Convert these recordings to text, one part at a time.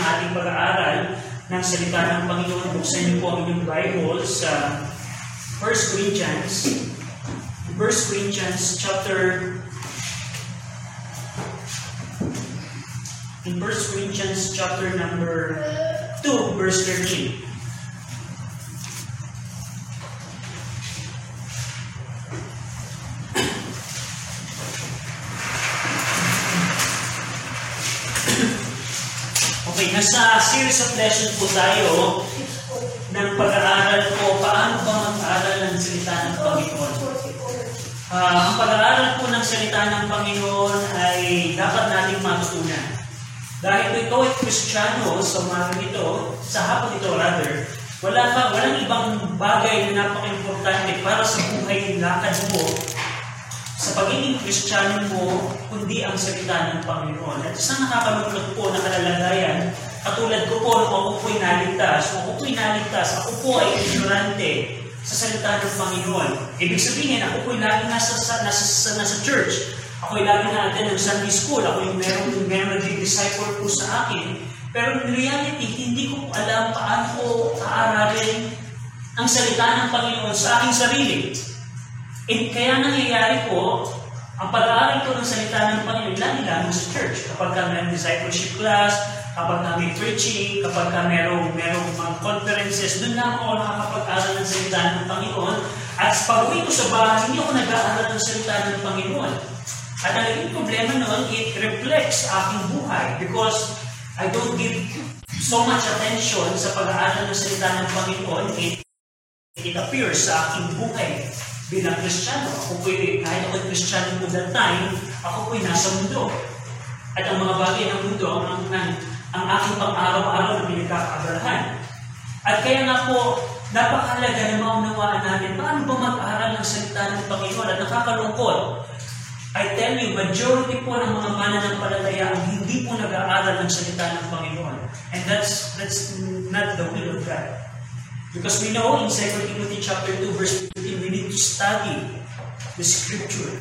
ating pag-aaral ng salita ng Panginoon. Buksan niyo po ang inyong Bible sa 1 Corinthians chapter 2, verse 13. Okay, nasa series of lesson po tayo ng pag-aaral po, paano ba mag-aaral ng salita ng Panginoon. Ang pag-aaral po ng salita ng Panginoon ay dapat nating matutunan. Dahil kung ikaw ay Kristiyano sa umaga nito, sa hapon ito rather, walang ibang bagay na napaka-importante para sa buhay lakad mo sa pagiging Kristiyano mo, kundi ang salita ng Panginoon. At isang nakakalungkot po na kalalagayan, katulad ko po, nung ako po'y naligtas, ako po ay ignorante sa salita ng Panginoon. Ibig sabihin, ako po'y lagi nasa church. Ako'y lagi na-attend ng Sunday school. Ako yung meron nag-disciple po sa akin. Pero in reality, hindi ko po alam paano ko aaralin ang salita ng Panginoon sa aking sarili. Kaya nangyayari po, ang pag-aaral ko ng salita ng Panginoon lagi lamang sa church. Kapag ka may discipleship class, kapag ka may preaching, kapag ka merong mga conferences, doon lamang ako nakakapag-aaral ng salita ng Panginoon. At pag-uwi ko sa bahay, hindi ako nag-aaral ng salita ng Panginoon. At ang naging problema noon, it reflects aking buhay because I don't give so much attention sa pag-aaral ng salita ng Panginoon. It appears sa aking buhay bilang Kristiyano. Kahit ako'y Kristiyano po that time, ako po'y nasa mundo. At ang mga bagay ng mundo, ang aking pang-araw-araw na pinagkakaabalahan. At kaya nga po, napakahalaga na maunawaan natin, paano ba mag-aaral ng salita ng Panginoon? At nakakalungkot, I tell you, majority po ng mga mananampalataya ang hindi po nag-aaral ng salita ng Panginoon. And that's not the will of God. Because we know in 2 Timothy chapter 2, verse 15, we need to study the Scripture.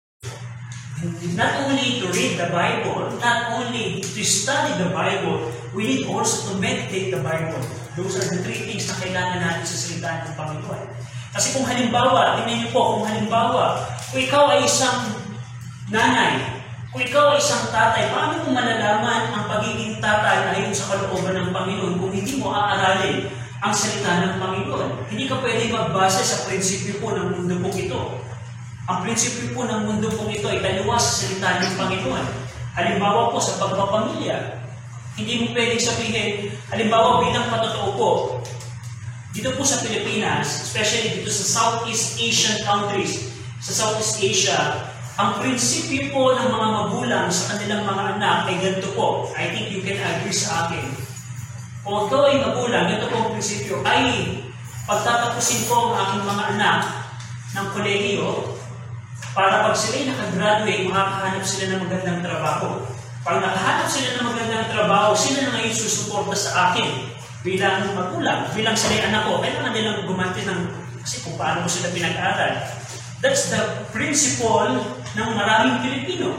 Not only to read the Bible, not only to study the Bible, we need also to meditate the Bible. Those are the three things na kailangan natin sa salita ng Panginoon. Kasi kung halimbawa, tingnan niyo po, kung ikaw ay isang nanay, kung ikaw ay isang tatay, paano mo malalaman ang pagiging tatay ayon sa kalooban ng Panginoon kung hindi mo aaralin ang salita ng Panginoon? Hindi ka pwede magbase sa prinsipyo po ng mundo pong ito. Ang prinsipyo po ng mundo pong ito ay taliwas sa salita ng Panginoon. Halimbawa po sa pagpapamilya, hindi mo pwedeng sabihin, halimbawa bilang patotoo po, dito po sa Pilipinas, especially dito sa Southeast Asian countries, sa Southeast Asia, ang prinsipyo po ng mga magulang sa kanilang mga anak ay ganito po. I think you can agree sa akin. Kung ikaw ay magulang, ito po ang prinsipyo, ay pagtatapusin ko ang aking mga anak ng kolehiyo para pag sila'y nakagraduate, makakahanap sila ng magandang trabaho. Pag nakahanap sila ng magandang trabaho, sila na ngayon susuporta sa akin bilang magulang, bilang sila'y anak ko. Kailangan nilang gumanti ng, kasi kung paano ko sila pinag-aaral. That's the principle ng maraming Pilipino.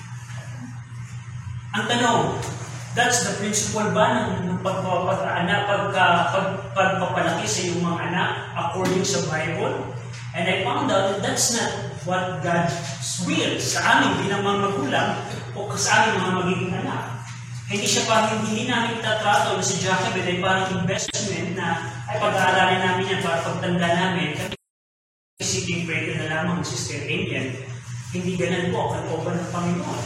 Ang tanong, that's the principle ba ng pagpapalaki sa iyong mga anak according sa Bible? And I found out that that's not what God's will sa amin bilang mga magulang o sa aming mga magiging anak. Hindi namin itatrato na si Jacobet ay parang investment na ay pag-aaralin namin yan para pagtanda namin. Isipin pwede na lamang Sister Alien. Hindi ganun po ang kalooban ng Panginoon.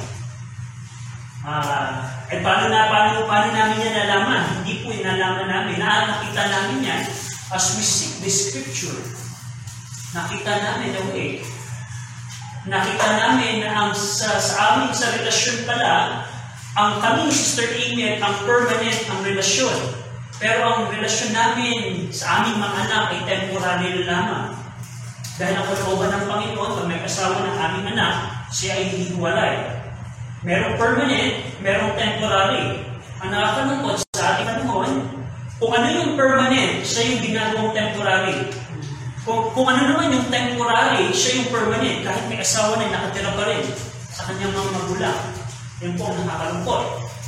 Paano namin yan nalaman? Hindi po yung nalaman namin. Nakita namin yan as we seek the Scripture. Nakita namin the way. Nakita namin na sa aming sa relasyon pala, ang kaming Sister Alien, ang permanent ang relasyon. Pero ang relasyon namin sa aming mga anak ay temporary lamang. Dahil ang kalooban ng Panginoon, pag may kasawa ng aming anak, siya ay hinihiwalay. Merong permanent, merong temporary. Ang nakakalungkot sa ating panahon, kung ano yung permanent, siya yung ginagawang temporary. Kung ano naman yung temporary, siya yung permanent. Kahit may asawa na nakatira pa rin sa kanyang mga magulang. Yan po ang nakakalungkot.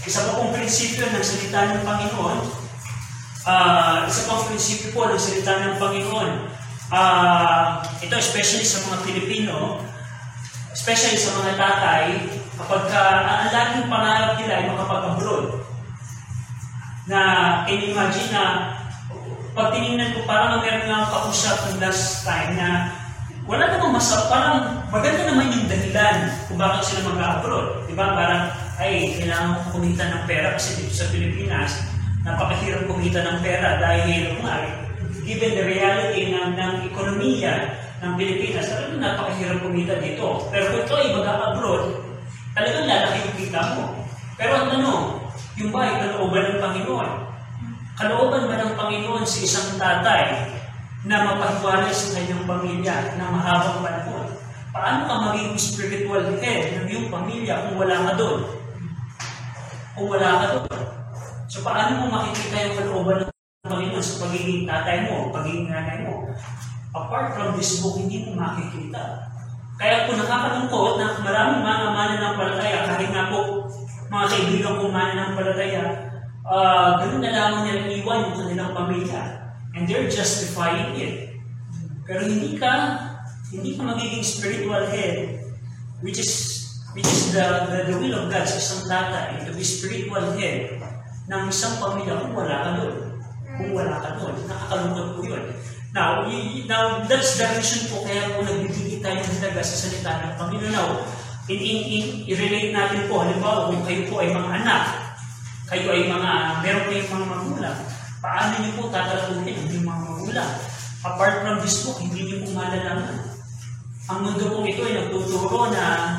Isa pa pong prinsipyo ng salita ng Panginoon, isa pang prinsipyo po ng salita ng Panginoon, ito especially sa mga Pilipino, especially sa mga tatay, kapag ang laging pangarap nila ay makapag-abroad. Na, can you imagine na, pag tinignan ko, parang meron nga kausap ng last time na wala namang parang maganda naman yung dahilan kung bakit sila mag-abroad. Diba? Parang, ay, kailangan ko kumita ng pera kasi dito sa Pilipinas, napakahirap kumita ng pera dahil, given the reality ng ekonomiya ng Pilipinas, talagang napakahirap kumita dito. Pero kung ito ay mag-abroad, talagang lalaki yung kita mo. Pero ang tanong, yung ba ay kalooban ng Panginoon? Kalooban ba ng Panginoon sa isang tatay na mapahiwalay sa kanyang pamilya na mahabang panahon? Paano ka maging spiritual head ng iyong pamilya kung wala ka doon? Kung wala ka doon. So paano mo makikita yung kalooban ng Panginoon sa pagiging tatay mo, pagiging nanay mo? Apart from this book, hindi mo makikita. Kaya po nakakalungkot na maraming mga mananampalataya, kahit nga po mga kaibigan kong mananampalataya, ganun na lamang nila iwan yung kanilang pamilya. And they're justifying it. Pero hindi ka magiging spiritual head, which is the will of God sa isang tatay, to be spiritual head ng isang pamilya kung wala ka doon. Kung wala ka doon. Nakakalungkot po yun. Now, that's the reason po kaya po nagbibigay tayo ng halaga sa salita ng Panginoon. Now, i-relate natin po, halimbawa, kung kayo po ay mga anak, kayo ay meron kayong mga magulang, paano niyo po tatalatuhin ang inyong mga magulang? Apart from this book, hindi niyo po malalaman. Ang mundo pong ito ay nagtuturo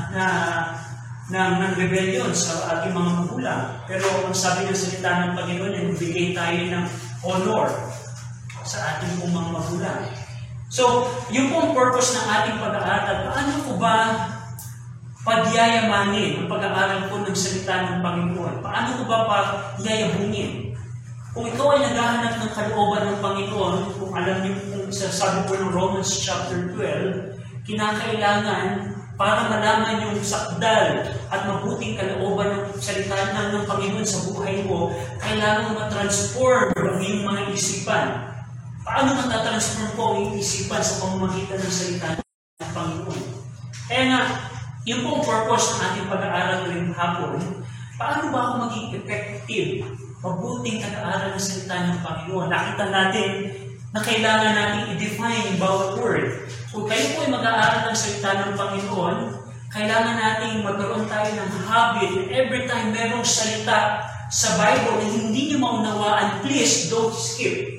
ng rebellion sa ating mga magulang. Pero ang sabi ng salita ng Panginoon ay magbigay tayo ng honor sa ating pong mga magulang. So, yung pong purpose ng ating pag-aaral, paano po ba pagyayamanin ang pag-aaral po ng salita ng Panginoon? Paano ko ba pagyayabungin? Kung ikaw ay naghahanap ng kalooban ng Panginoon, kung alam niyo kung sabi po ng Romans chapter 12, kinakailangan para malaman yung sakdal at mabuting kalooban ng salita ng Panginoon sa buhay mo, kailangan ma-transform ang iyong mga isipan. Paano matatransform po ang iyong isipan sa pamamagitan ng salita ng Panginoon? Kaya nga, yung pong purpose ng ating pag-aaral ngayong hapon, paano ba ako maging effective, mabuting nag-aaral ng salita ng Panginoon? Nakita natin na kailangan natin i-define yung bawat word. Kung kayo po ay mag-aaral ng salita ng Panginoon, kailangan natin magkaroon tayo ng habit na every time merong salita sa Bible na hindi niyo maunawaan, please don't skip.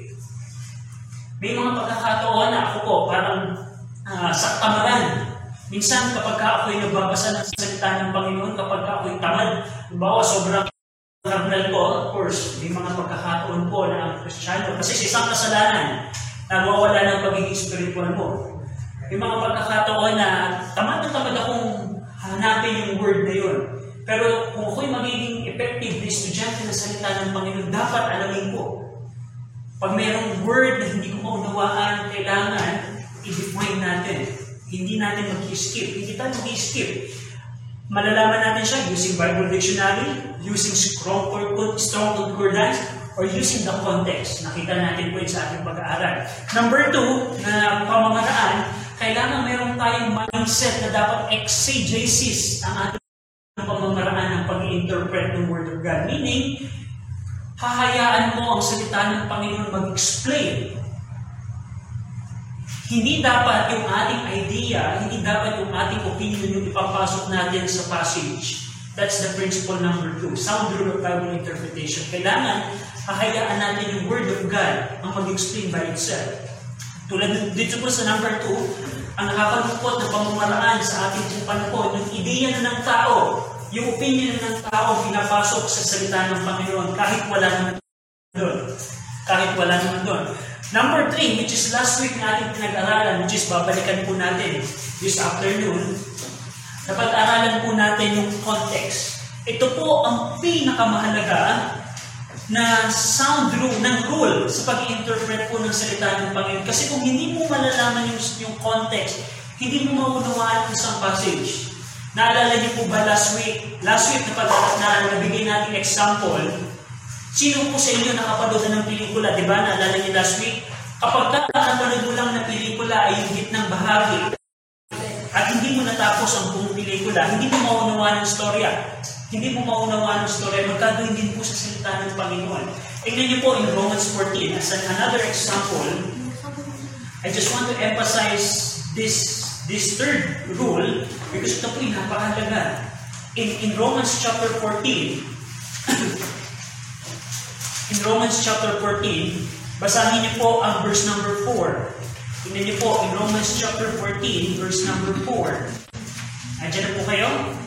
May mga pagkakataon na ako po parang sa tamaran. Minsan kapag ako'y nagbabasa ng salita ng Panginoon, kapag ako'y tamad, bawa sobrang karnal ko, of course, may mga pagkakataon po na ang Kristiyano. Kasi sa isang kasalanan, nawawala ng pagiging spiritual mo. May mga pagkakataon na tamad akong hanapin yung word na yun. Pero kung ako'y magiging effective na estudyante ng salita ng Panginoon, dapat alamin ko. Pag mayroong word na hindi ko maunawaan, kailangan i-define natin. Hindi natin mag-skip. Hindi tayo mag-skip. Malalaman natin siya using Bible Dictionary, using strong concordance, or using the context. Nakita natin po sa ating pag-aaral. Number 2, na pamamaraan, kailangan mayroon tayong mindset na dapat exegesis ang ating pamamaraan ng pag-i-interpret ng Word of God. Meaning, hahayaan mo ang salita ng Panginoon mag-explain. Hindi dapat yung ating idea, hindi dapat yung ating opinion yung ipapasok natin sa passage. That's the principle number 2. Sound rule of Bible interpretation. Kailangan, hahayaan natin yung Word of God ang mag-explain by itself. Tulad dito po sa number 2, ang nakakalungkot na pamamaraan sa ating panahon, yung ideya na ng tao, yung opinion ng tao pinapasok sa salita ng Panginoon kahit wala naman doon. Kahit wala naman doon. Number 3, which is last week na ating pinag-aralan, which is babalikan po natin this afternoon, napag-aralan po natin yung context. Ito po ang pinakamahalaga na sound rule sa pag-interpret po ng salita ng Panginoon. Kasi kung hindi mo malalaman yung context, hindi mo maunawaan isang passage. Naalala niyo po ba last week na nabigay natin example, sino po sa inyo nakapanood na ng pelikula? Di ba? Naalala niyo last week? Kapag nakapanood mo lang na pelikula ay yung gitnang bahagi at hindi mo natapos ang buong pelikula, hindi mo maunawaan ang storya. Hindi mo maunawaan ang storya, magkagawin din po sa salita ng Panginoon. Tingnan niyo po in Romans 14 as another example. I just want to emphasize this third rule because ito po yung napakahalaga. In Romans chapter 14, in Romans chapter 14, basahin niyo po ang verse number 4. Tingnan niyo po in Romans chapter 14, verse number 4. Andiyan na po kayo?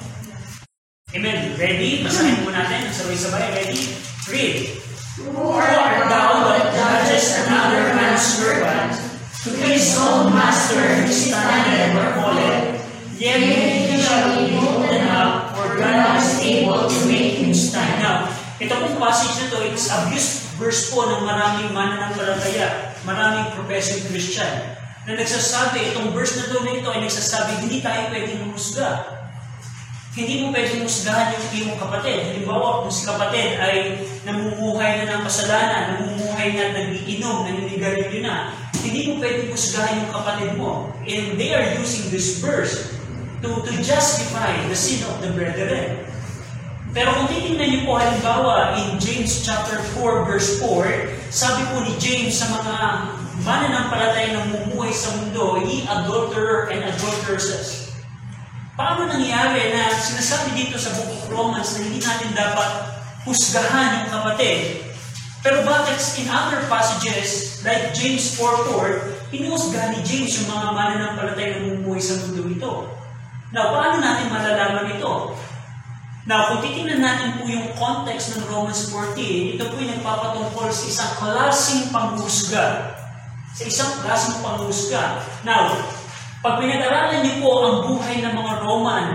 Amen. Ready? Basahin po natin. Sabay-sabay. Ready? Read. Who art thou that judgest another man's servant? To his own master he standeth or falleth. Yet he shall be holden up, for God is able to make him stand. Now, ito pong passage na to, it's abuse verse po ng maraming mananampalataya, maraming professing Christian, na nagsasabi, itong verse na to na ito ay nagsasabi, hindi tayo pwedeng humusga. Hindi mo pwedeng husgahan yung iyong kapatid. Halimbawa, kung si kapatid ay namumuhay na ng kasalanan, namumuhay na nag-iinom, naninigarilyo na, hindi mo pwedeng husgahan yung kapatid mo. And they are using this verse to justify the sin of the brethren. Pero kung titingnan niyo po halimbawa in James chapter 4 verse 4, sabi po ni James sa mga mananampalataya na namumuhay sa mundo, ye adulterer and adulteresses. Paano nangyari na sinasabi dito sa Book of Romans na hindi natin dapat husgahan yung kapatid? Pero bakit in other passages, like James 4:4, pinuhusgahan ni James yung mga mananampalataya na namumuhay sa mundo ito? Now, paano natin malalaman ito? Now, kung titingnan natin po yung context ng Romans 14, ito po yung nagpapatungkol sa isang klaseng panghusga. Sa isang klaseng panghusga. Now, pag pinag-aralan niyo po ang buhay ng mga Roman,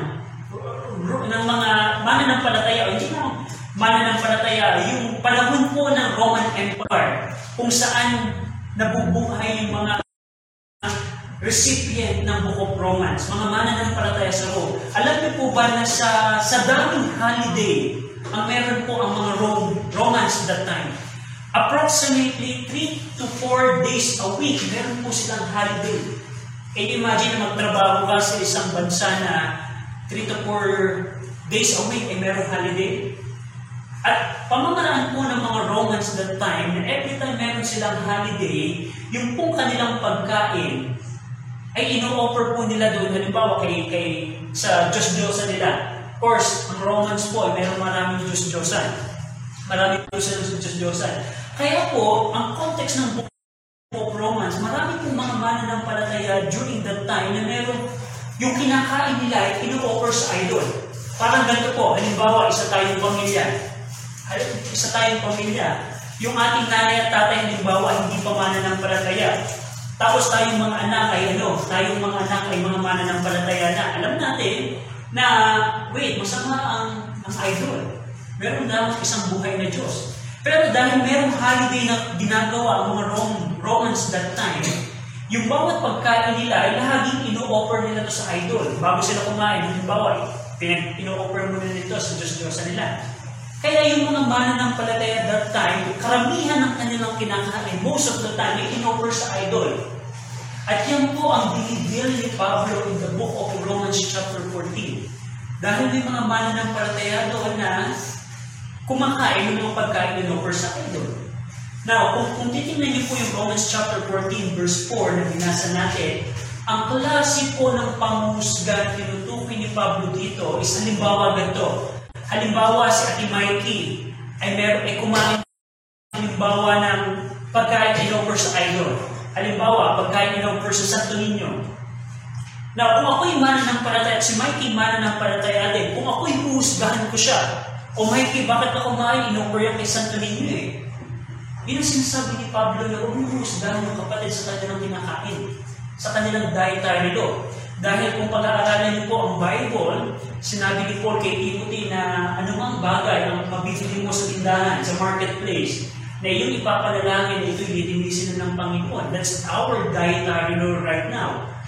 ng mga mananampalataya, hindi na mananampalataya, yung panahon po ng Roman Empire, kung saan nabubuhay yung mga recipient ng Book of Romans, mga mananampalataya sa Rome. Alam niyo po ba na sa daming holiday, ang meron po ang mga Romans that time, approximately 3 to 4 days a week, meron po silang holiday. Can you imagine na magtrabaho ka sa isang bansa na 3 to 4 days a week ay merong holiday? At pamamaraan po ng mga Romans that time, na every time meron silang holiday, yung pong kanilang pagkain ay ino-offer po nila doon, halimbawa sa Diyos-Diyosan nila. Of course, ang Romans po ay merong maraming Diyos-Diyosan. Maraming Diyos-Diyosan. Kaya po, ang context ng Book of Romans, marami pong mga mananampalataya during that time na meron yung kinakain nila ay ino-offer sa idol. Parang ganito po, halimbawa, isa tayong pamilya. Yung ating nanay at tatay, halimbawa, hindi pa mananampalataya. Tapos tayong mga anak ay mga mananampalataya na. Alam natin na, masama ang idol. Meron dapat isang buhay na Diyos. Pero dahil merong holiday na ginagawa ang mga Romans that time, yung bawat pagkain nila ay laging ino-offer nila to sa idol. Bago sila kumain, halimbawa, ino-offer mo nila ito sa Diyos-Diyosan nila. Kaya yung mga mananampalataya that time, karamihan ng kanilang kinakain, most of the time, ay in-offer sa idol. At yan po ang binigyan ni Pablo in the book of Romans chapter 14. Dahil may mga mananampalataya doon na kumakain ng mga pagkain in-offer sa idol. Now, kung titingnan niyo po yung Romans chapter 14 verse 4 na binasa natin, ang klase po ng panghuhusga tinutukoy ni Pablo dito is halimbawa ganito. Halimbawa, si Ate Mikey ay kumain halimbawa ng pagkain in-offer sa idol. Halimbawa, pagkain in-offer sa Santo Niño. Now, kung ako'y mananampalataya, si Mikey mananampalataya din, kung ako'y huhusgahan ko siya, o Mikey, bakit ako kumain? In-offer yan kay Santo Niño eh. Yun ang sinasabi ni Pablo na huwag huhusgahan yung kapatid sa kanilang kinakain, sa kanilang dietary law. Dahil kung pag-aaralan niyo po ang Bible, sinabi ni Paul kay Timothy na anumang bagay ang mabibili mo sa tindahan, sa marketplace, na yung ipapanalangin na ito'y lilinisin ng Panginoon. That's our dietary law right now.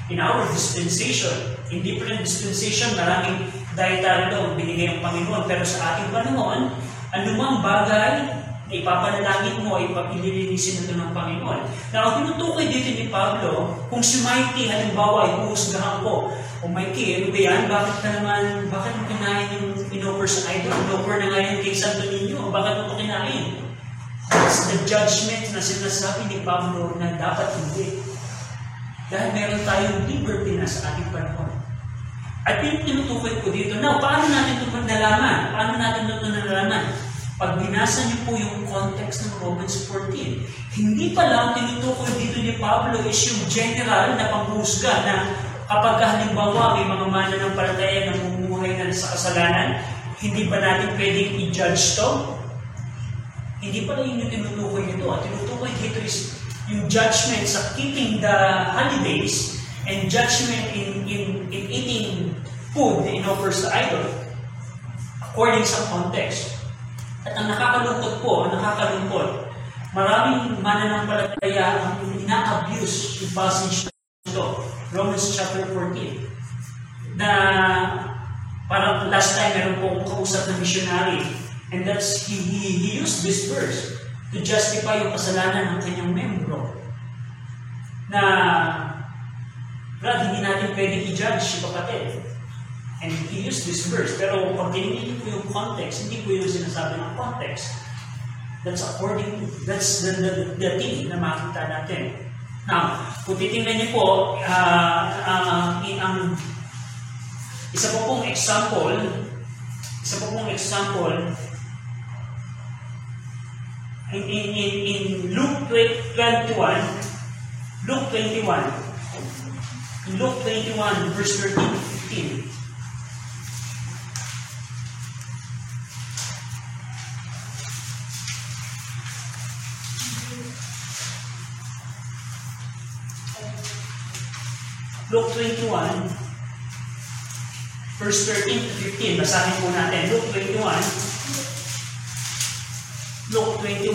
in our dispensation. In different dispensation, maraming dietary law binigay ang Panginoon. Pero sa ating panahon, anumang bagay na ipapanalangin mo, ipapililinisin ito ng Panginoon. Na ang tinutukoy dito ni Pablo, kung si Mikey, halimbawa, ipuhusgahan ko, o Mikey, ano ba yan? Bakit mo kinain yung in-offer sa idol? In-offer na ngayon kay Santo Niño, bakit mo ito kinain? That's the judgment na sinasabi ni Pablo na dapat hindi. Dahil meron tayong liberty na sa ating panahon. At yung tinutukoy ko dito, now, paano natin ito nalaman? Paano natin ito nalaman? Pag binasa niyo po yung context ng Romans 14, hindi pala ang tinutukoy dito ni Pablo is yung general na panghuhusga na kapag halimbawa may mga mananampalataya na namumuhay na sa kasalanan, hindi ba natin pwedeng i-judge to? Hindi pala yun yung tinutukoy nito. Ang tinutukoy dito is yung judgment sa keeping the holidays and judgment in eating food na in-offer sa idol according sa context. At ang nakakalungkot, maraming mananampalataya ang ina-abuse yung passage ito, Romans chapter 14, na parang last time meron po akong kausap na missionary, and that's, he used this verse to justify yung kasalanan ng kanyang membro. Na, Brad, hindi natin pwede i-judge si kapatid. And he used this verse. Pero pag tinignan po yung context, hindi po yung sinasabi ng context. That's the thing na makita natin. Now, kung titingnan niyo po, isa po pong example, in Luke 21, verse 13 to 15. Luke 21, verse 13 to 15. Basahin po natin. Luke 21,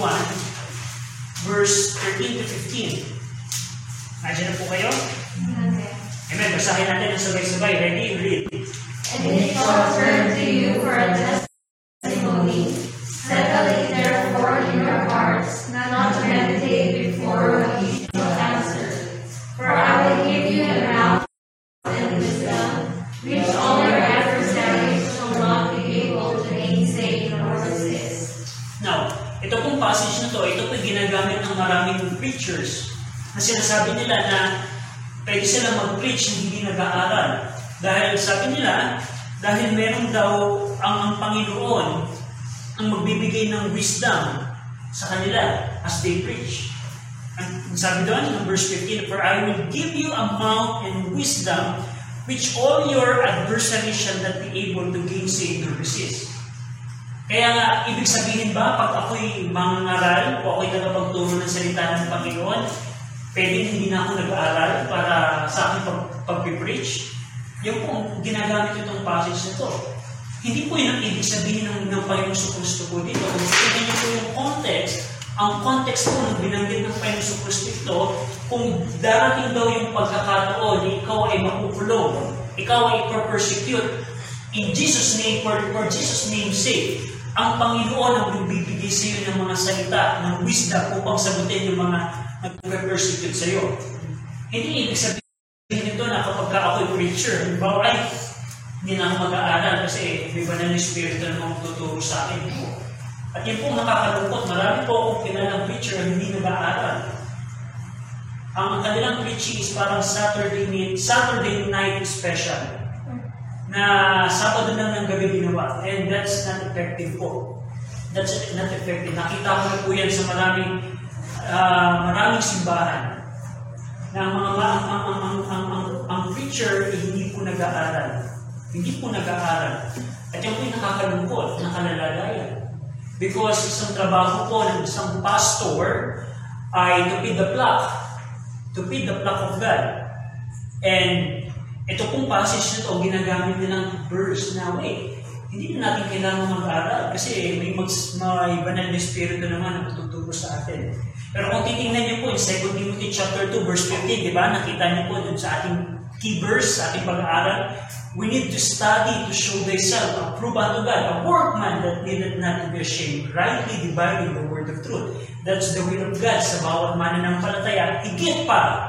verse 13 to 15. Nandiyan na po kayo? Amen. Basahin natin ang sabay-sabay. Ready? Read. And it shall turn to you for a testimony. Settle it therefore in your hearts, not to meditate before what you shall answer. For I will give you a mouth and wisdom, which all your adversaries shall not be able to gainsay nor resist. Now, ito pong passage na ito po ginagamit ng maraming preachers na sinasabi nila na pwede silang mag-preach na hindi nag-aaral. Dahil sabi nila, dahil meron daw ang Panginoon ang magbibigay ng wisdom sa kanila as they preach. Ang sabi doon, in verse 15, for I will give you a mouth and wisdom which all your adversaries shall not be able to gainsay or resist. Kaya nga, ibig sabihin ba, pag ako'y mangangaral o ako'y tagapagturo ng salita ng Panginoon, pwedeng hindi na ako nag-aaral para sa aking pag-preach? Yung po, ginagamit itong passage na ito. Hindi po yun ang ibig sabihin ng Panginoon Kristo po dito. Kung tignan niyo po yung context, ang context po ng binanggit ng Panginoon Kristo ito, kung darating daw yung pagkakataon, ikaw ay makukulong, ikaw ay persecute, in Jesus' name, for Jesus' name's sake, ang Panginoon ang bibigay sa iyo ng mga salita, ng wisdom upang sagutin yung mga nag-persecute sa iyo. Hindi ibig sabihin nito na kapag ako'y preacher, ay hindi na ako mag-aaral kasi may banal na Espiritu na magtuturo sa akin. At yun pong nakakalungkot, marami po akong kilalang preacher na hindi nag-aaral. Ang kanilang preaching is parang Saturday night special. Na Sabado lang ng gabi ginawa. And that's not effective po. That's not effective. Nakita ko na po yan sa maraming simbahan. Na ang preacher ay hindi po nag-aaral. Hindi po nag-aaral. At yan po yung nakakalungkot, nakalalagayan. Because isang trabaho po ng isang pastor ay to feed the flock. To feed the flock of God. And ito pong passage na ito, ginagamit nilang verse na, hindi na natin kailangan mag-aaral kasi may banal na Espiritu naman na tututuro sa atin. Pero kung titingnan niyo po in 2 Timothy chapter 2 verse 15, di ba? Nakita niyo po dun sa ating key verse sa ating pag-aaral. We need to study to show thyself approved unto God, a workman that needed not to be ashamed, rightly dividing the word of truth. That's the will of God sa bawat mananampalataya. Higit pa,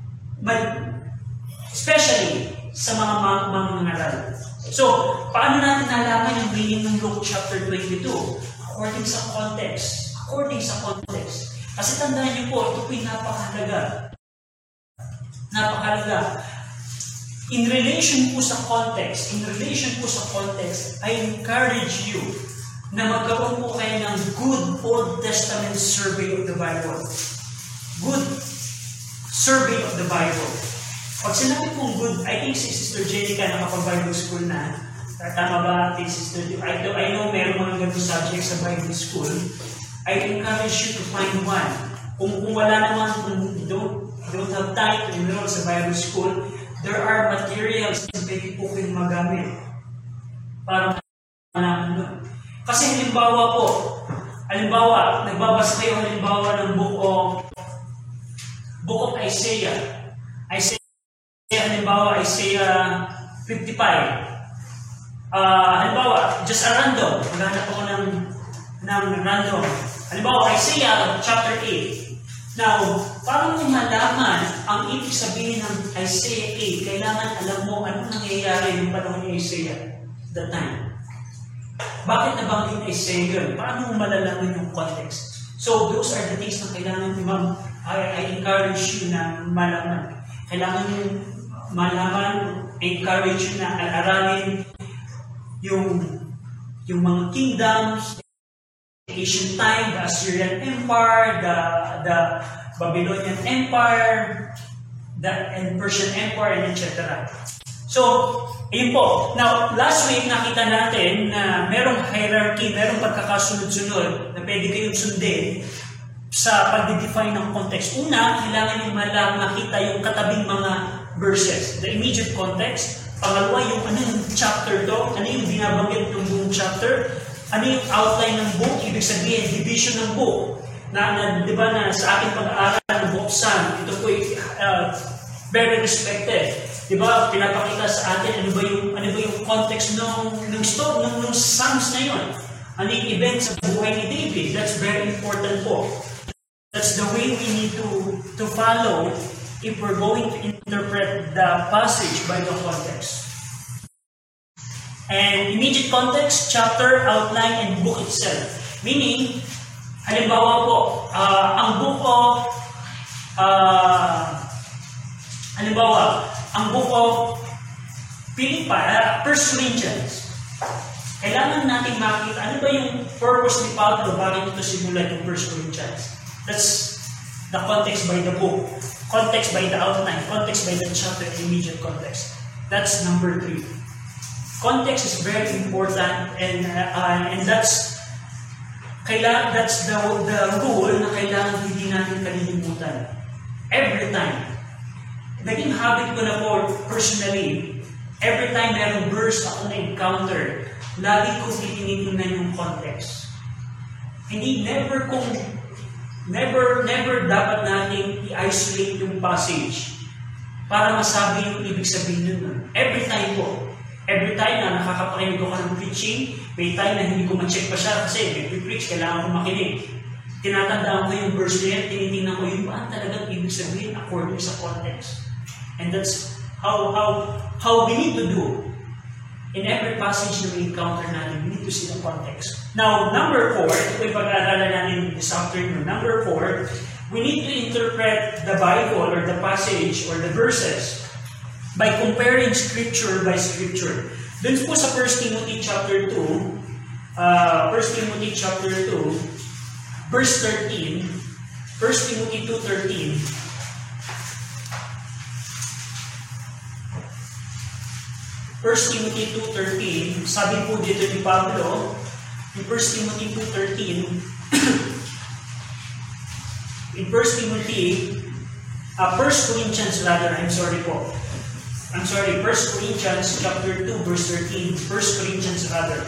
especially sa mga mangangaral. So, paano natin nalaman yung meaning ng Luke chapter 22? According sa context. According sa context. Kasi tandaan niyo po, ito po'y napakahalaga. Napakahalaga. In relation po sa context, I encourage you na magkaroon po kayo ng good Old Testament survey of the Bible. Good survey of the Bible. Pag sinabi kong good, I think si Sister Jenica nakapag-Bible school na. Tama ba, Sister Jenica? I know meron mga ganun subject sa Bible school. I encourage you to find one. Kung wala naman, kung don't have time to enroll sa Bible school, there are materials na pwede po kayong magamit para malaman doon. Kasi halimbawa, nagbabasa kayo ng book of Isaiah. Halimbawa, Isaiah 55. Halimbawa, just a random. Maghanap ako ng random. Halimbawa, Isaiah chapter 8. Now, para mo malaman ang ibig sabihin ng Isaiah 8, kailangan alam mo anong nangyayari ng panahon ni Isaiah that time. Bakit nabanggit ni Isaiah yun? Paano mo malalaman yung context? So, those are the things na kailangan I encourage you na malaman. Kailangan nyo malaman, encourage you na aralin yung mga kingdoms, ancient time, the Assyrian Empire, the Babylonian Empire, and Persian Empire, and etc. So, ayun po. Now, last week nakita natin na merong hierarchy, merong pagkakasunod-sunod na pwede kayong sundin sa pag-define ng context. Una, kailangan nyo makita yung katabing mga verses, the immediate context. Pangalawa, yung anong chapter to, ano yung binabanggit ng buong chapter, ano yung outline ng book, ibig sabihin, division ng book. Di ba na sa ating pag-aaral ng book Psalm, ito po very respected. Di ba, pinapakita sa atin ano ba yung context ng story, ng Psalms na yun. Ano yung event sa buhay ni David. That's very important po. That's the way we need to follow if we're going to interpret the passage by the context. And immediate context, chapter, outline, and book itself. Meaning, halimbawa po, ang book of Philippi, 1 Corinthians. Kailangan natin makita ano ba yung purpose ni Pablo, bakit ito simulan yung 1 Corinthians. That's the context by the book, context by the outline, context by the chapter, immediate context. That's number 3. Context is very important, and that's the rule na kailangan hindi natin kalilimutan. Every time. Naging habit ko na po personally, every time merong verse ako na-encounter, lagi ko tinitingnan yung context. Never dapat natin i-isolate yung passage para masabi yung ibig sabihin nun. Every time po. Every time na nakakapakinig ako ng preaching, may time na hindi ko ma-check pa siya kasi nag-preach, kailangan ko makinig. Tinatandaan ko yung verse na yan, tinitingnan ko yung ba talagang ibig sabihin according sa context. And that's how we need to do. In every passage na we encounter natin, we need to see the context. Now, number 4, ito yung pag-aaralan natin this afternoon. Number 4, we need to interpret the Bible or the passage or the verses by comparing scripture by scripture. Dun po sa 1 Timothy chapter 2, 1 Timothy chapter 2, verse 13, 1 Timothy 2:13. 1 Timothy 2:13, sabi po dito ni Pablo, in 1 Timothy 2:13, in 1 Corinthians rather, 1 Corinthians chapter 2 verse 13, 1 Corinthians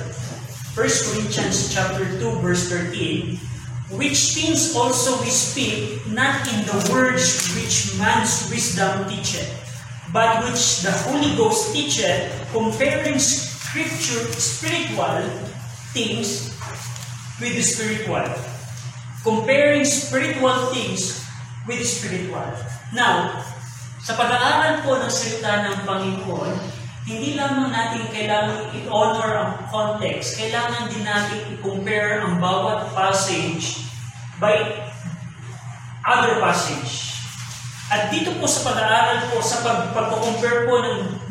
chapter 2 verse 13, which things also we speak, not in the words which man's wisdom teacheth, but which the Holy Ghost teacheth, comparing spiritual things with the spiritual. Comparing spiritual things with the spiritual. Now, sa pag-aaral po ng salita ng Panginoon, hindi lamang natin kailangan i-honor ang context, kailangan din natin i-compare ang bawat passage by other passage. At dito po sa pag-aaral po, sa pag-compare po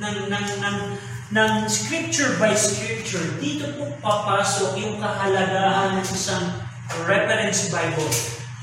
ng scripture by scripture, dito po papasok yung kahalagahan ng isang reference Bible.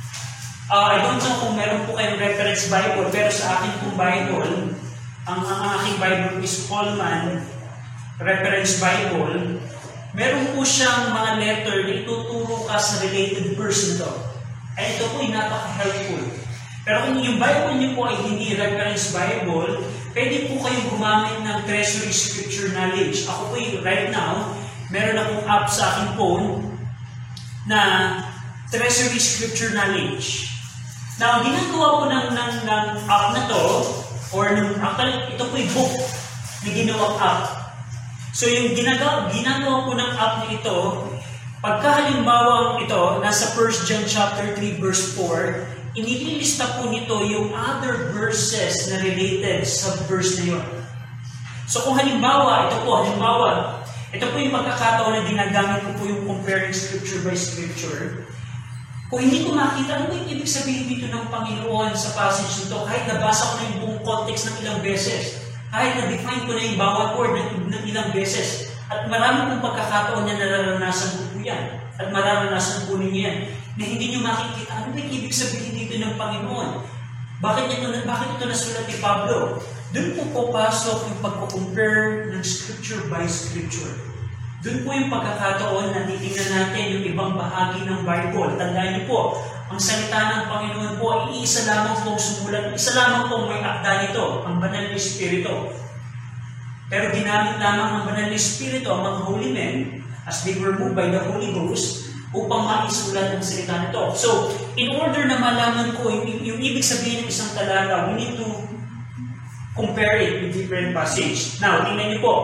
I don't know kung meron po kayong reference Bible, pero sa akin pong Bible, ang aking Bible is Coleman Reference Bible. Meron po siyang mga letter na ituturo ka sa related verse nito. Ay ito po ay napaka-helpful. Pero kung yung Bible niyo po ay hindi reference Bible, pwede po kayong gumamit ng Treasury Scripture Knowledge. Ako po right now, meron akong app sa aking phone na Treasury Scripture Knowledge. Now, ginagawa po ng app na to, or ito po yung book na ginawang app. So yung ginagawa po ng app na ito, pagkahalimbawa ito, nasa 1 John chapter 3 verse 4, inililista po nito yung other verses na related sa verse na yun. So kung halimbawa, ito po yung pagkakataon na ginagamit ko po yung comparing scripture by scripture. Kung hindi ko makita, ano yung ibig sabihin dito ng Panginoon sa passage nito? Kahit nabasa ko na yung buong context ng ilang beses, kahit na-define ko na yung bawat word ng ilang beses, at marami pong pagkakataon na nararanasan ko po yan, at mararanasan po ninyo yan, na hindi nyo makikita, ano yung ibig sabihin dito ng Panginoon? Bakit ito nasulat ni Pablo? Doon po papasok yung pagko-compare ng scripture by scripture. Doon po yung pagkakataon na titingnan natin yung ibang bahagi ng Bible. Tandaan niyo po, ang salita ng Panginoon po ay isa lamang pong sumulat, isa lamang pong may akda nito, ang Banal na Espiritu. Pero ginamit lamang ng Banal na Espiritu ang mga holy men as they were moved by the Holy Ghost upang maisulat ang salita nito. So, in order na malaman ko yung ibig sabihin ng isang talata, we need to compare it with different passage. Now, tingnan niyo po,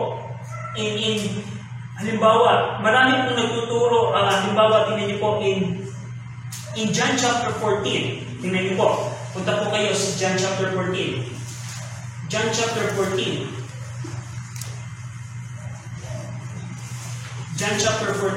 halimbawa, marami pong nagtuturo, halimbawa, tingnan niyo po in John chapter 14. Tingnan niyo po. Punta po kayo sa John chapter 14. John chapter 14. John chapter 14.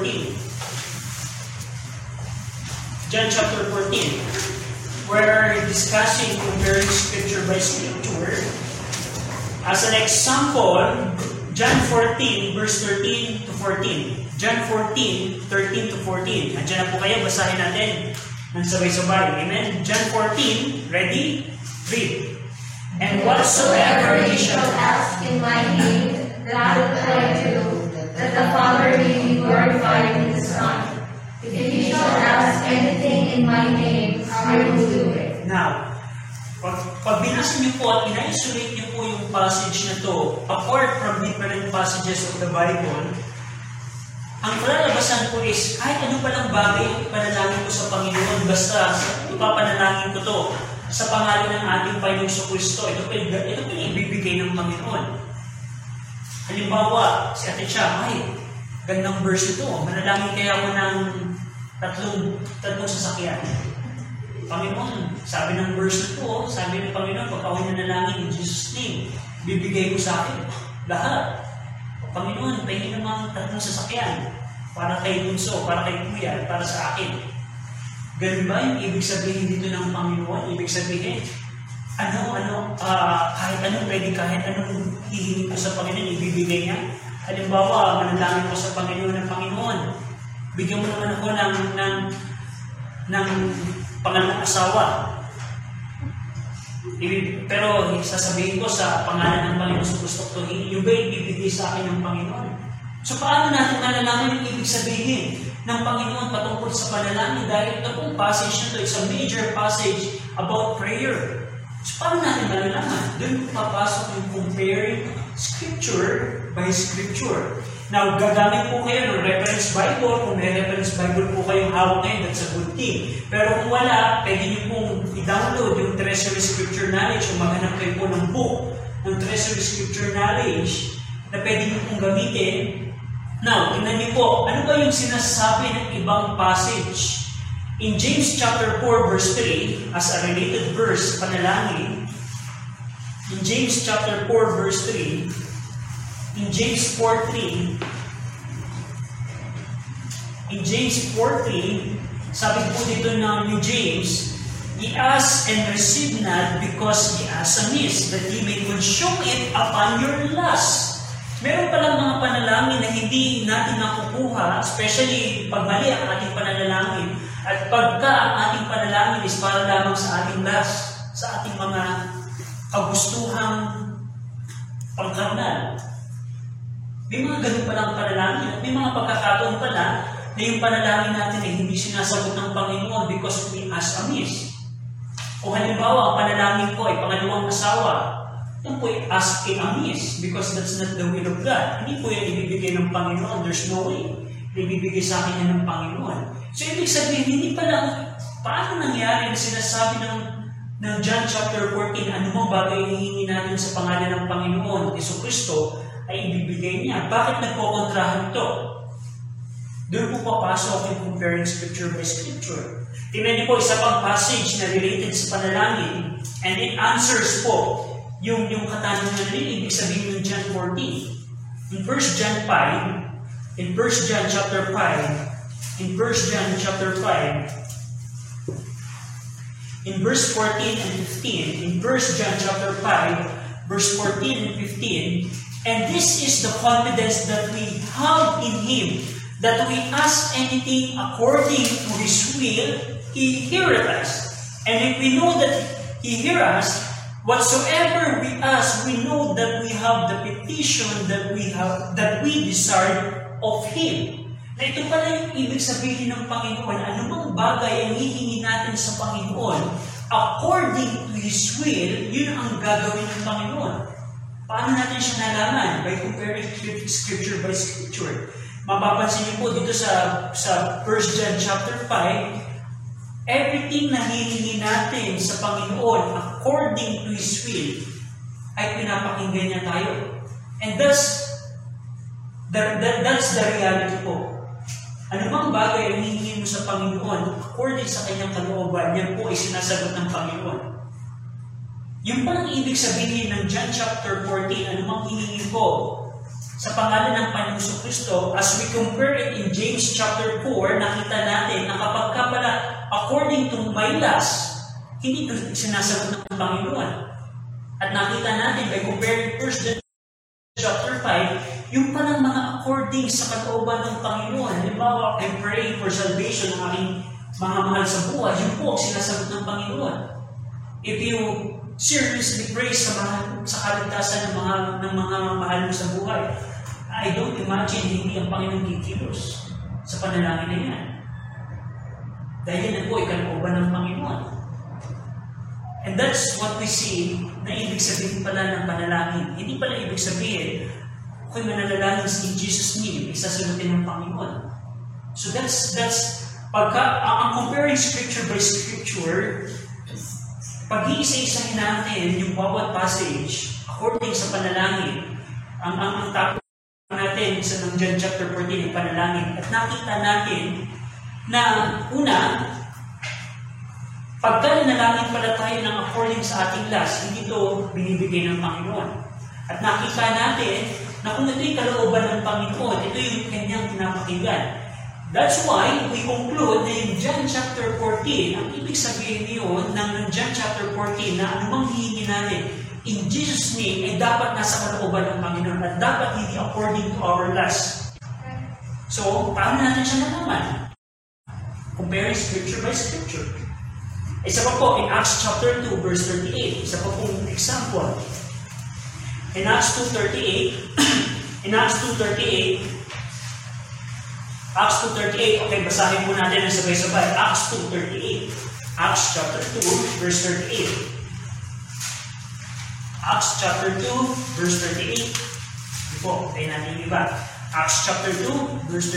John chapter 14. We're discussing comparing scripture by scripture. As an example, John 14, verse 13 to 14. John 14, 13 to 14. Nandiyan na po kayo, basahin natin ng sabay-sabay. Amen? John 14, ready? Read. And whatsoever ye shall ask in my name, that will I do, that the Father may be glorified in the Son. If ye shall ask anything in my name, I will do it. Now, pag binasa niyo po at ina-isolate niyo po yung passage na to, apart from different passages of the Bible, ang palalabasan po is, kahit ano palang bagay yung ipanalangin ko sa Panginoon, basta ipapanalangin ko to sa pangalan ng ating Panginoong Kristo, ito po yung ibibigay ng Panginoon. Halimbawa, si Ate Chia, ay, gandang verse ito, manalangin kaya ako ng tatlong sasakyan. Panginoon, sabi ng verse na to, sabi ng Panginoon, pag ako'y nanalangin in Jesus' name, bibigay mo sa akin lahat. Panginoon, pahingin ng mga tatlong sasakyan para kay Bunso, para kay Kuya, para sa akin. Ganun ba yung ibig sabihin dito ng Panginoon? Ibig sabihin, kahit anong pwede, kahit anong hihingi ko sa Panginoon, ibibigay niya. Halimbawa, manalangin ko sa Panginoon ng Panginoon, bigyan mo naman ako ng pangalang asawa. Pero sasabihin ko sa pangalan ng Panginoon sa gusto ko, yung ba ibibigay sa akin ng Panginoon? So paano natin nalalaman yung ibig sabihin ng Panginoon patungkol sa panalangin? Dahil ito pong passage na ito, it's a major passage about prayer. So paano natin malalaman? Doon papasok yung comparing scripture by scripture. Now, gagamit po kayo ng reference Bible. Kung may reference Bible po kayong hawak ngayon, that's a good thing. Pero kung wala, pwede nyo pong i-download yung Treasury Scripture Knowledge o maghanap kayo po ng book ng treasury scripture knowledge na pwede niyo pong gamitin. Now, tingnan niyo po, ano ba yung sinasabi ng ibang passage? In James chapter 4 verse 3, as a related verse, panalangin, in James chapter 4 verse 3, in James 4:3, in James 4:3, sabi po dito ng New James, ye ask and receive not because ye ask amiss, that ye may consume it upon your lust. Meron palang mga panalangin na hindi natin nakukuha, especially pag mali ang ating panalangin, at pagka ang ating panalangin is para lamang sa ating lust, sa ating mga kagustuhang pangkarnal. May mga ganun palang panalangin at may mga pagkakataon pala na yung panalangin natin ay hindi sinasagot ng Panginoon because we ask amiss. O halimbawa, ang panalangin ko ay pangalawang asawa. Yan po ay ask amiss because that's not the will of God. Hindi po yan ibibigay ng Panginoon. There's no way na ibibigay sa akin yan ng Panginoon. So, ibig sabihin, hindi pala, paano nangyari na sinasabi ng John chapter 14, anumang bagay hihingi natin sa pangalan ng Panginoon, Yesu Kristo, ay ibibigay niya. Bakit nagkokontrahan ito? Doon po papasok yung comparing scripture by scripture. Tingnan niyo po, isa pang passage na related sa panalangin, and it answers po yung katanungan rin, ibig sabihin ng John 14. In 1 John 5, in 1 John chapter 5, in 1 John chapter 5, in verse 14 and 15, in 1 John chapter 5, verse 14 and 15, and this is the confidence that we have in Him, that we ask anything according to His will, He heareth us. And if we know that He heareth us, whatsoever we ask, we know that we have the petition that we desire of Him. Na ito pala yung ibig sabihin ng Panginoon, anumang bagay ang hihingi natin sa Panginoon, according to His will, yun ang gagawin ng Panginoon. Paano natin siya nalaman? By comparing scripture by scripture. Mapapansin niyo po dito sa 1 John chapter 5, everything na hihingi natin sa Panginoon according to His will ay pinapakinggan niya tayo. And that's the reality po. Ano bang bagay ang hihingi mo sa Panginoon according sa kanyang kalooban, yan po ay sinasagot ng Panginoon. Yung palang ibig sabihin ng John chapter 14, anumang hihingi ko sa pangalan ng Panginoong Kristo, as we compare it in James chapter 4, nakita natin na kapag ka pala according to my lust, hindi ito sinasagot ng Panginoon. At nakita natin by comparing 1 John chapter 5, yung palang mga according sa kalooban ng Panginoon. Halimbawa, I pray for salvation ng aking mga mahal sa buhay, yun po ang sinasagot ng Panginoon. If you seriously pray sa kaligtasan ng mga mahal mo sa buhay, I don't imagine hindi ang Panginoon kikilos sa panalangin na yan. Dahil yan po ay kalooban ng Panginoon. And that's what we see na ibig sabihin pala ng panalangin. Hindi pala ibig sabihin, kung mananalangin in Jesus' name, isasagutin ng Panginoon. So that's pagka, ang comparing scripture by scripture, pag-iisa-isahin natin yung bawat passage according sa panalangin, ang topic natin sa ng John chapter 14 yung panalangin, at nakita natin na una, pagka nanalangin pala tayo ng according sa ating lust, hindi ito binibigay ng Panginoon. At nakita natin na kung ito yung kalooban ng Panginoon, ito yung kanyang pinapakinggan. That's why we conclude na in John chapter 14, ang ibig sabihin niyon ng John chapter 14 na anumang hihingi natin in Jesus' name ay dapat nasa kalooban ng Panginoon at dapat hindi according to our lust. So, paano natin siya nalaman? Comparing scripture by scripture. Isa pa po, in Acts chapter 2, verse 38, isa pa pong example. In Acts 2.38, Acts 2.38, okay, basahin po natin ang sabay-sabay. Acts 2.38. Acts chapter 2, verse 38. Acts chapter 2, verse 38. Sige po, tayo natin yung iba. Acts chapter 2, verse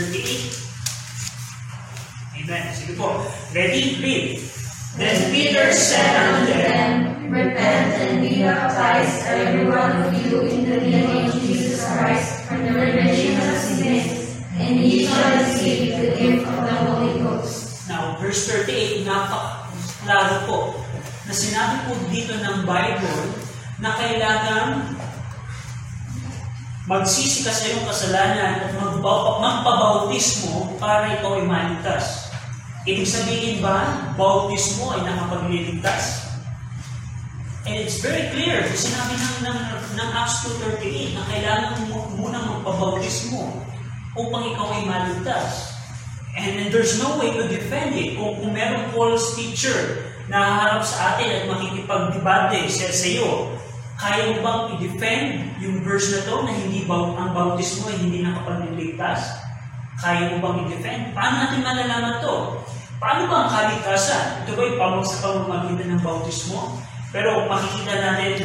38. Amen. Sige po. Ready? Read. Then Peter said unto them, Repent and be baptized, every one of you, in the name of Jesus Christ, for the remission of sins, and ye shall receive the gift of the Holy Ghost. Now, verse 38, napaklaro po na sinabi po dito ng Bible na kailangan magsisi ka sa iyong kasalanan at magpabautismo para ikaw ay maligtas. Ibig sabihin ba, bautismo ay nakapagliligtas? And it's very clear, sinabi ng Acts 2:38 na kailangan mo munang magpabautismo upang ikaw ay maligtas. And there's no way to defend it. Kung merong false teacher na haharap sa atin at makikipagdebate sa iyo, kaya mo bang i-defend yung verse na to na ang bautismo ay hindi nakapagliligtas? Kaya mo bang i-defend? Paano natin malalaman to? Paano ba ang kaligtasan? Ito ba yung sa pamamagitan ng bautismo? Pero makikita natin,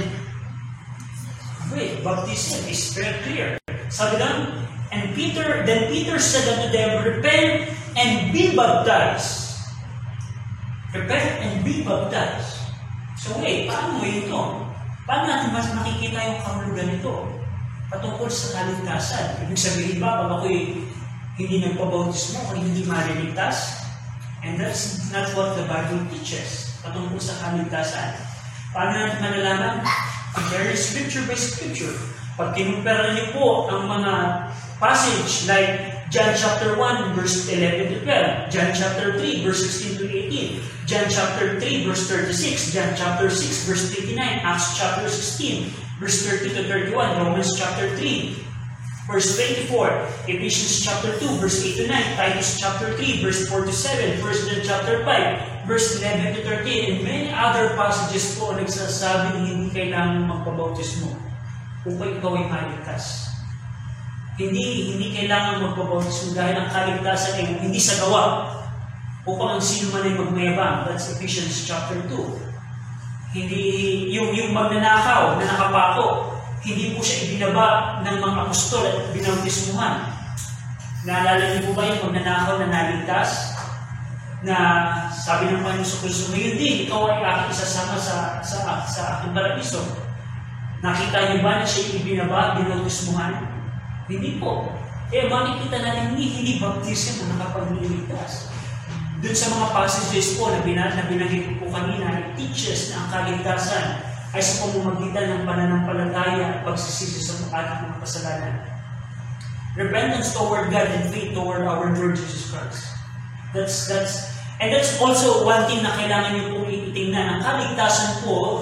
baptism is very clear. Sabi lang, then Peter said unto them, repent and be baptized. Repent and be baptized. So paano ito? Paano natin mas makikita yung kahulugan nito? Patungkol sa kaligtasan. Ibig sabihin ba, pag ako'y hindi nagpabautismo o hindi mariligtas? And that's not what the Bible teaches. Patungkol sa kaligtasan. Paano natin malalaman? Compare Scripture by Scripture. Pag kinumpara niyo po ang mga passage like John chapter 1, verse 11 to 12, John chapter 3, verse 16 to 18, John chapter 3, verse 36, John chapter 6, verse 29, Acts chapter 16, verse 30 to 31, Romans chapter 3, verse 24, Ephesians chapter 2, verse 8 to 9, Titus chapter 3, verse 4 to 7, 1 John chapter 5, verse 11 to 13, and many other passages po nagsasabing hindi kailangan magpabautismo upang ikaw ay maligtas. Hindi kailangan magpabautismo dahil ang kaligtasan ay hindi sa gawa upang ang sino man ay magmayabang. That's Ephesians chapter 2. Hindi yung magnanakaw na nakapako, hindi po siya ibinaba ng mga apostol at binautismuhan. Naalala niyo po ba yung magnanakaw na naligtas? Na sabi ng Panginoon sa Kristo, ngayon din, ikaw ay aking isasama sa aking paraiso. Nakita niyo ba na siya ibinaba, binautismuhan? Hindi po. Makikita natin hindi baptism na nakapagliligtas. Doon sa mga passages po na binanggit po kanina, it teaches na ang kaligtasan ay sa pamamagitan ng pananampalataya at pagsisisi sa ating mga kasalanan. Repentance toward God and faith toward our Lord Jesus Christ. That's also one thing na kailangan niyo pong itingnan. Ang kaligtasan po,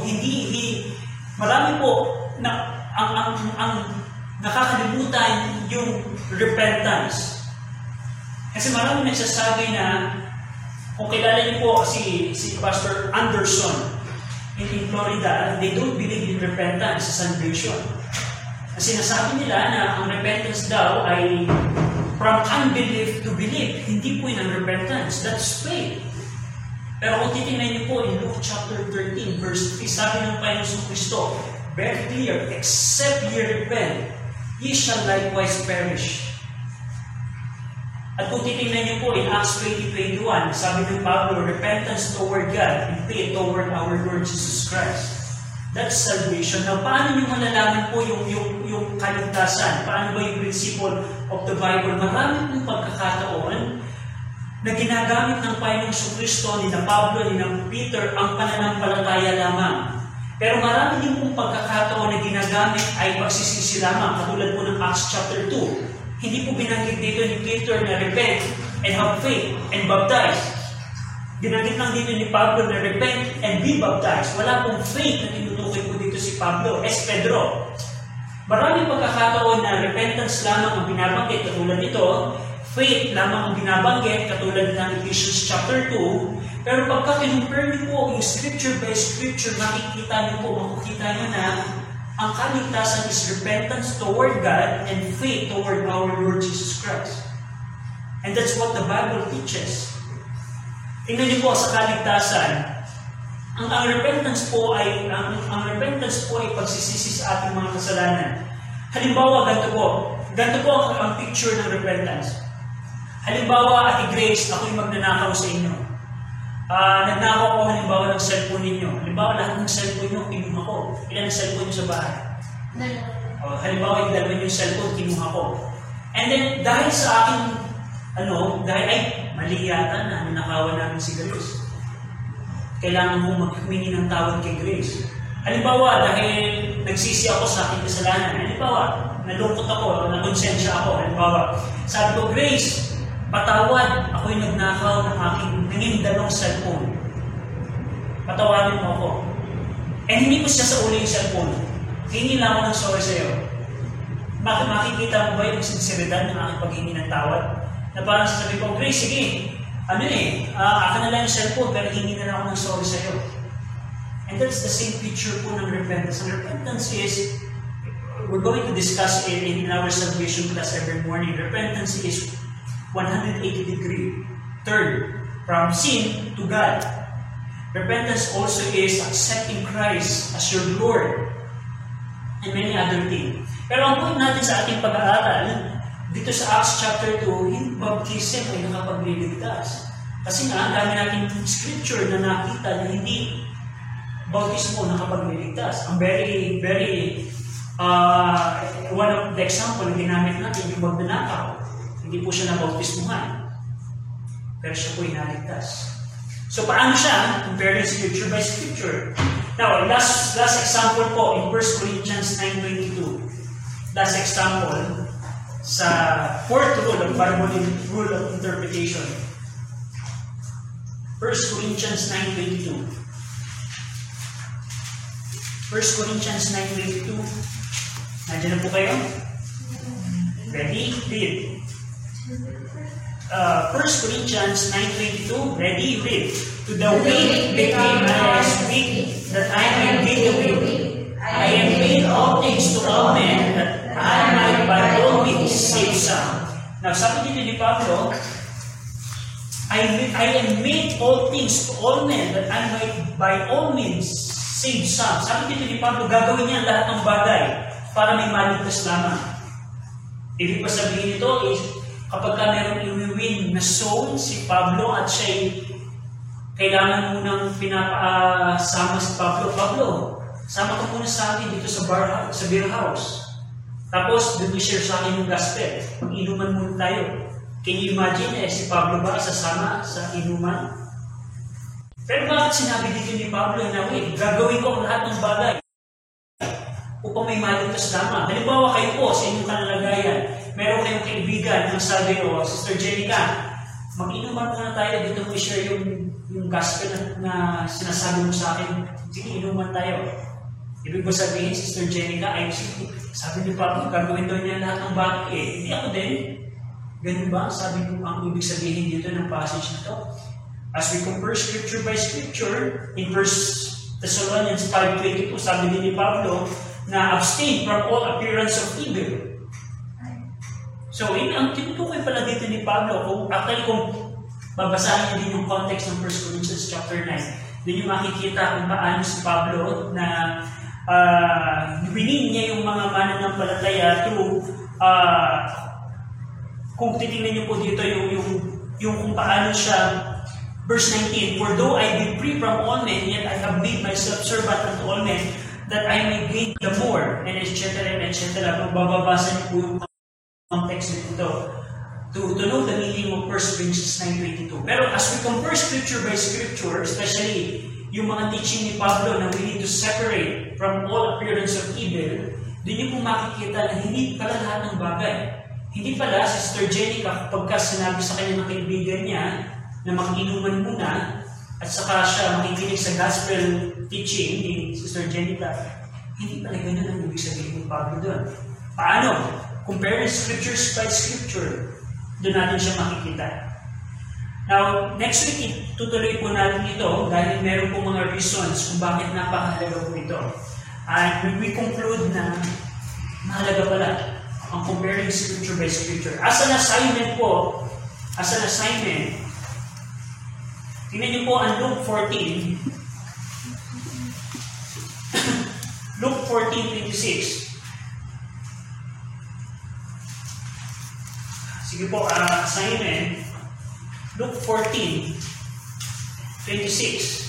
marami po na ang nakakalimutan yung repentance. Kasi marami nagsasabi na, kung kilala niyo po si Pastor Anderson in Florida, they don't believe in repentance sa salvation. Kasi sinasabi nila na ang repentance daw ay from unbelief to belief. Hindi po yun ang repentance. That's faith. Pero kung titingnan niyo po in Luke chapter 13, verse 3, sabi ng Panginoon Kristo, very clear, except ye repent, ye shall likewise perish. At kung titingnan niyo po in Acts 20:21, sabi ng Pablo, repentance toward God and faith toward our Lord Jesus Christ. That's salvation. Now, paano niyo malalaman po yung kaligtasan? Paano ba yung principle of the Bible? Marami pong pagkakataon na ginagamit ng Panginoong Kristo, ni na Pablo, ni na Peter, ang pananampalataya lamang. Pero marami din pong pagkakataon na ginagamit ay pagsisisi lamang, katulad po ng Acts chapter 2. Hindi po binanggit dito ni Peter na repent and have faith and baptize. Binanggit lang dito ni Pablo na repent and be baptized. Wala pong faith na tinutukoy po dito si Pablo, Pedro. Maraming pagkakataon na repentance lamang ang binabanggit, katulad nito, faith lamang ang binabanggit, katulad ng Ephesians chapter 2. Pero pagka kinumpare niyo po yung scripture by scripture, makikita niyo na ang kaligtasan is repentance toward God and faith toward our Lord Jesus Christ. And that's what the Bible teaches. Tingnan niyo po sa kaligtasan, ang repentance po ay pagsisisi sa ating mga kasalanan. Halimbawa, ganito po ang picture ng repentance. Halimbawa, Ate Grace, ako'y magnanakaw sa inyo. Nagnakaw ako halimbawa ng cellphone ninyo. Halimbawa, lahat ng cellphone nyo, kinuha ko. Ilan ang cellphone nyo sa bahay? Halimbawa, yung dalawa yung cellphone, kinuha ko. And then, dahil sa akin, mali yata na ninakawan namin si Grace. Kailangan mo mag-humingi ng tawad kay Grace. Halimbawa, dahil nagsisi ako sa aking kasalanan. Halimbawa, nalungkot ako, nakonsensya ako. Halimbawa, sabi ko, Grace, patawad, ako'y nagnakaw ng aking nangindalong cellphone. Patawarin mo ako. And hindi ko siya sa uli yung cellphone. Hingi lang ako ng sorry sa'yo. Makikita mo ba yung sinseridad ng aking paghingi ng tawad? Na parang sasabi ko, Grace, sige, akin na lang yung cellphone, pero hingi na lang ako ng sorry sa'yo. And that's the same picture po ng repentance. And repentance is, we're going to discuss it in our salvation class every morning. Repentance is 180-degree turn from sin to God. Repentance also is accepting Christ as your Lord and many other things. Pero ang point natin sa ating pag-aaral, dito sa Acts chapter 2, yung baptism ay nakapagliligtas. Kasi nga, ang dami natin scripture na nakita na hindi bautismo nakapagliligtas. Ang one of the example na ginamit natin, yung magnanakaw. Hindi po siya nabautismuhan. Pero siya po inaligtas. So, paano siya? Comparing scripture by scripture. Now, last example po in 1 Corinthians 9:22. Last example sa fourth rule of Bible rule of interpretation. 1 Corinthians 9:22. 1 Corinthians 9:22. Nandiyan na po kayo? Ready? Read. 1 Corinthians 9:22. Ready? Read. To the weak became I as weak, that I might be the weak. I am made all things to all men, that I might by all means save some. Now, sabi dito ni Pablo, I am made all things to all men, that I might by all means save some. Sabi dito ni Pablo, gagawin niya lahat ng bagay para may maligtas lamang. Ibig pa sabihin nito is, kapag ka meron iwiwin na soul si Pablo at siya'y kailangan munang pinapasama si Pablo. Pablo, sama ka muna sa akin dito sa beer house. Tapos, doon i-share sa akin yung gospel. Mag-inuman muna tayo. Can you imagine, si Pablo ba isasama sa inuman? Pero bakit sinabi dito ni Pablo na, wait, gagawin ko ang lahat ng bagay upang may maligtas lamang. Halimbawa kayo po sa inyong kalalagayan, meron kayong kaibigan na sabi, Sister Jenica, mag-inuman muna tayo, dito mo i-share yung gospel na sinasabi mo sa akin. Sige, inuman tayo. Ibig ba sabihin, Sister Jenica, sabi niyo pa, gagawin daw niya lahat ng bagay. Hindi ako din. Ganun ba? Sabi ko, ang ibig sabihin dito ng passage na to. As we compare scripture by scripture, in 1 Thessalonians 5:22, sabi din ni Pablo, na abstain from all appearance of evil. So, ang tinutukoy pala dito ni Pablo, kung babasahin niyo din yung context ng 1 Corinthians chapter 9, doon yung makikita kung paano si Pablo na winin niya yung mga mananampalataya through, kung titingnan niyo po dito yung kung paano siya, verse 19, for though I be free from all men, yet I have made myself servant unto all men, that I may gain the more, and etc. Kung bababasa niyo po yung context nito, to know the meaning of 1 Corinthians 9:22. Pero as we compare scripture by scripture, especially yung mga teaching ni Pablo na we need to separate from all appearance of evil, doon yung po makikita na hindi pala lahat ng bagay. Hindi pala, Sister Jenica, kapag sinabi sa kanya ng kaibigan niya na mag-inuman muna at saka siya makikinig sa gospel teaching ni Sister Jenica, hindi pala ganun ang ibig sabihin ni Pablo doon. Paano? Compare scriptures by scripture. Doon natin siya makikita. Now, next week, tutuloy po natin ito dahil meron po mga reasons kung bakit napakahalaga po ito. And we conclude na mahalaga pala ang comparing scripture by scripture. As an assignment po, tingnan niyo po ang Luke 14. Luke 14:26. Sige po, assignment. Luke 14. 26.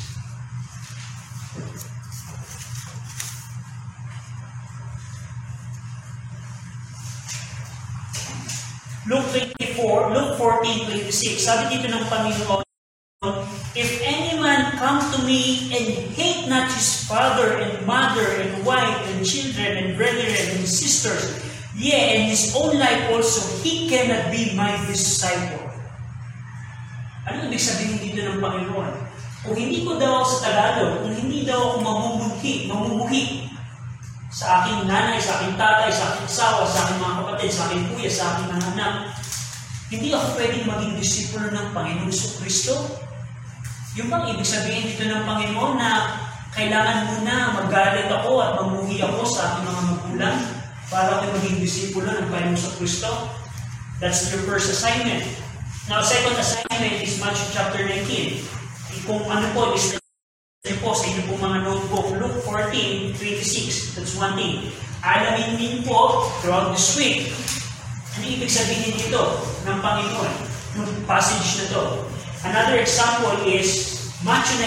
Luke 14:26. Sabi dito ng Panginoon, if any man come to me and hate not his father and mother and wife and children and brethren and sisters, yea, and his own life also, he cannot be my disciple. Ano ibig sabihin dito ng Panginoon? Kung hindi ko daw sa Tagalog, kung hindi daw ako mamumuhi sa aking nanay, sa aking tatay, sa aking asawa, sa aking mga kapatid, sa aking kuya, sa aking mga anak, hindi ako pwedeng maging disipulo ng Panginoong Kristo. Yung bang ibig sabihin dito ng Panginoon na kailangan muna magalit ako at mamuhi ako sa aking mga magulang para ako maging disipulo ng Panginoong Kristo? That's your first assignment. Now, second assignment is Matthew chapter 19. Kung ano po, is po sa inyo po mga notebook, Luke 14:26. That's one thing. Alamin din po throughout this week. Ano ibig sabihin dito ng Panginoon? Yung passage na to. Another example is Matthew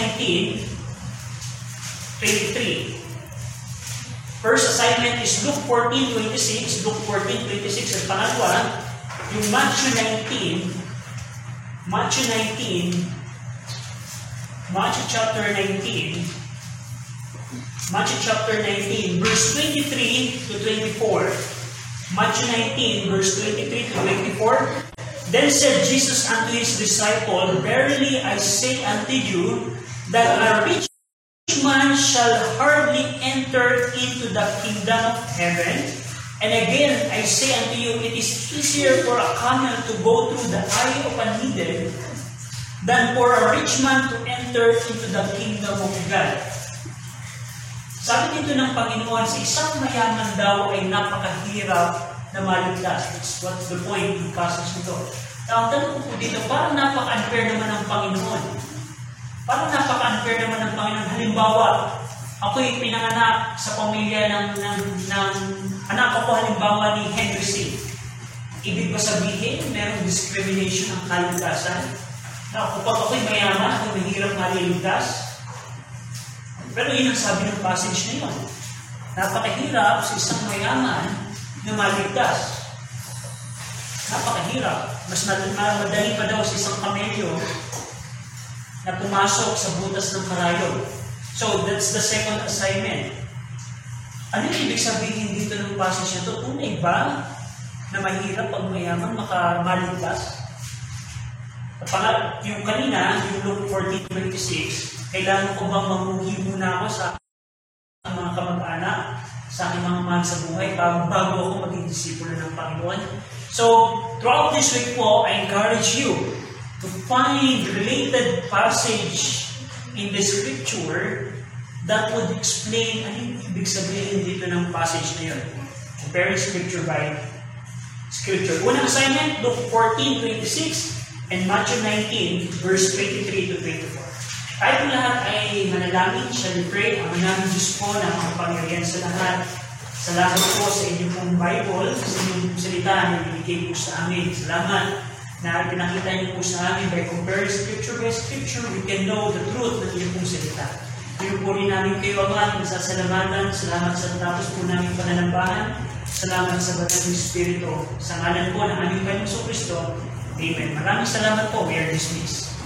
19:23. First assignment is Luke 14:26. Luke 14:26. At pangalawa, yung Matthew chapter 19, verse 23 to 24. Matthew 19, verse 23 to 24. Then said Jesus unto his disciple, verily I say unto you, that a rich man shall hardly enter into the kingdom of heaven. And again, I say unto you, it is easier for a camel to go through the eye of a needle than for a rich man to enter into the kingdom of God. Sabi dito ng Panginoon, sa isang mayaman daw ay napakahirap na maligtas. That's what's the point ng passage nito. Now, ang tanong ko po dito, parang napaka-unfair naman ng Panginoon. Parang napaka-unfair naman ng Panginoon. Halimbawa, ako'y pinanganak sa pamilya ng anak ko, halimbawa ni Henry C. Ibig ba sabihin, merong discrimination ng kaligtasan? Na kapag ako'y mayaman, ako'y mahirap maliligtas. Pero yun ang sabi ng passage na yun. Napakahirap sa isang mayaman na maligtas. Napakahirap. Mas madali pa daw sa isang kamelyo na pumasok sa butas ng karayom. So, that's the second assignment. Ano yung ibig sabihin dito ng passage na ito? Tunay ba na mahirap pag mayaman makamaligtas? Yung kanina, yung Luke 14:26, kailangan ko bang mamuhi muna ako sa aking mga kamag-anak, sa aking mga mahal sa buhay, bago ako maging disipulo ng Panginoon? So, throughout this week po, I encourage you to find related passage in the Scripture that would explain ano yung ibig sabihin dito ng passage na yun. Comparing Scripture by Scripture. Unang assignment, Luke 14:26 and Matthew 19, verse 23 to 24. Kahit lahat ay manalangin, shall we pray? Ang manaming Diyos po na makapangyarihan sa lahat. Salamat po sa inyong pong Bible, sa inyong salita na binigay po sa amin. Salamat na pinakita niyo po sa amin by comparing Scripture by Scripture, we can know the truth ng inyong pong salita. Ngayon po rin namin kayo, Ama, nasasalamatan. Salamat sa tapos po namin pananambahan. Salamat sa Banal ng Espiritu. Sa ngalan po ng aming Panginoong Kristo. Amen. Maraming salamat po. We are dismissed.